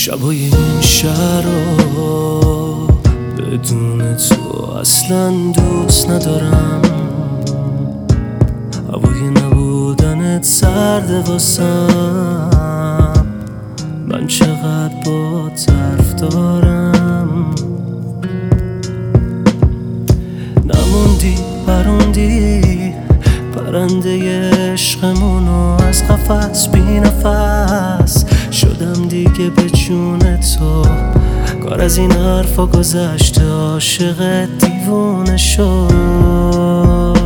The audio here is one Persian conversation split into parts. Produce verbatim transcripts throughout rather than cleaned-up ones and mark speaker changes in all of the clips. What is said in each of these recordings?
Speaker 1: شبای این شهر رو بدون تو اصلا دوست ندارم. هوای نبودنت سرد واسم، من چقدر با طرف دارم. نموندی پروندی پرنده عشقمونو از قفس بی نفس شدم دیگه به جون تو. کار از این حرفا گذشته، عاشق دیوونه شد.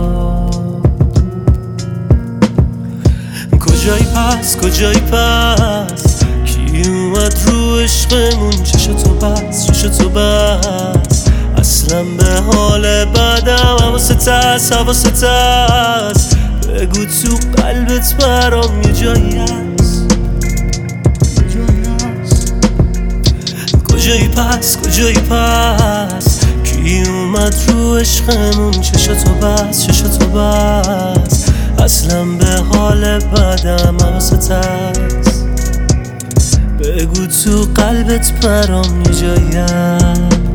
Speaker 1: کجایی پس کجایی پس کی اومد رو عشقمون؟ چشم تو بس چشم تو بس اصلا به حال بعدم حواست هست حواست هست. بگو تو قلبت برام یه جایی هست. کجایی پس کجایی پس کی اومد رو عشقمون؟ چشم تو بس چشم تو بس اصلا به حال بعدم حواست هست. بگو تو قلبت برام یه جایی هست.